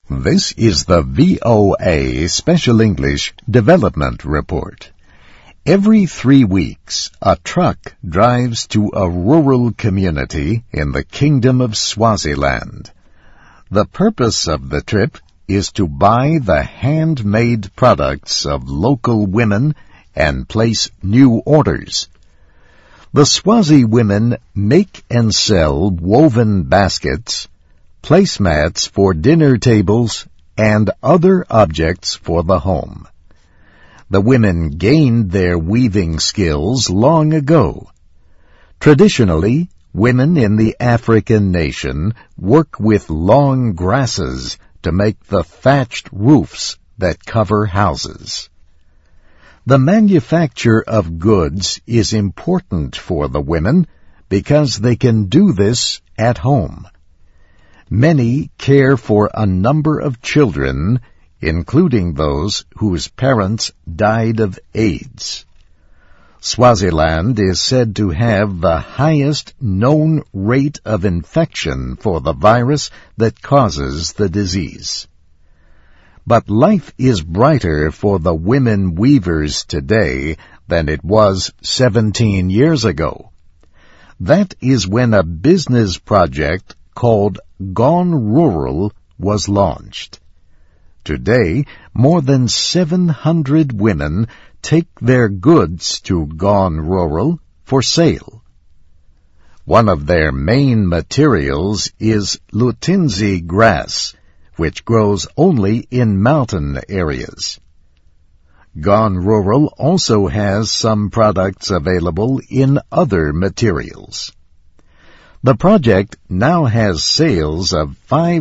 This is the VOA Special English Development Report. Every 3 weeks, a truck drives to a rural community in the Kingdom of Swaziland. The purpose of the trip is to buy the handmade products of local women and place new orders. The Swazi women make and sell woven baskets, placemats for dinner tables, and other objects for the home. The women gained their weaving skills long ago. Traditionally, women in the African nation work with long grasses to make the thatched roofs that cover houses. The manufacture of goods is important for the women because they can do this at home. Many care for a number of children, including those whose parents died of AIDS. Swaziland is said to have the highest known rate of infection for the virus that causes the disease. But life is brighter for the women weavers today than it was 17 years ago. That is when a business project called Gone Rural was launched. Today, more than 700 women take their goods to Gone Rural for sale. One of their main materials is lutinzi grass, which grows only in mountain areas. Gone Rural also has some products available in other materials. The project now has sales of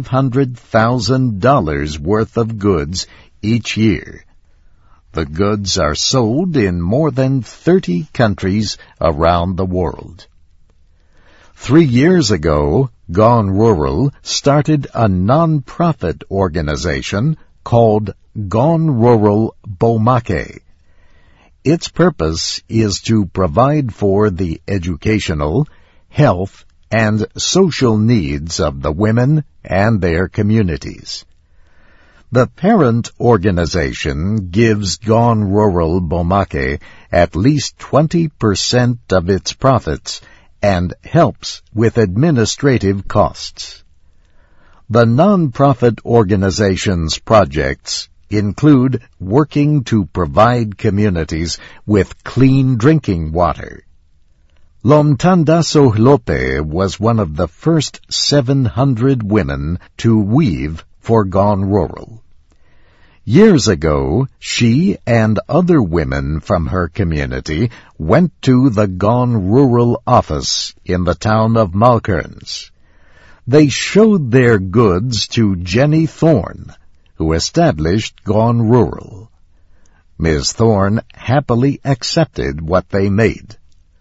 $500,000 worth of goods each year. The goods are sold in more than 30 countries around the world. 3 years ago, Gone Rural started a non-profit organization called Gone Rural Bomake. Its purpose is to provide for the educational, health, and social needs of the women and their communities. The parent organization gives Gone Rural Bomake at least 20% of its profits and helps with administrative costs. The non-profit organization's projects include working to provide communities with clean drinking water. Lomtandaso Hlope was one of the first 700 women to weave for Gone Rural. Years ago, she and other women from her community went to the Gone Rural office in the town of Malkerns. They showed their goods to Jenny Thorne, who established Gone Rural. Ms. Thorne happily accepted what they made.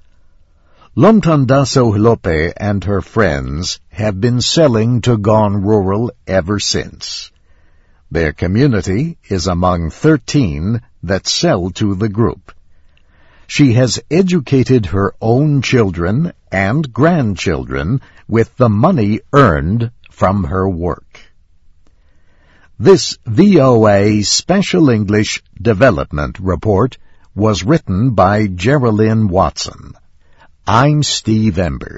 Lomtandaso Hlope and her friends have been selling to Gone Rural ever since. Their community is among 13 that sell to the group. She has educated her own children and grandchildren with the money earned from her work. This VOA Special English Development Report was written by Geraldine Watson. I'm Steve Ember.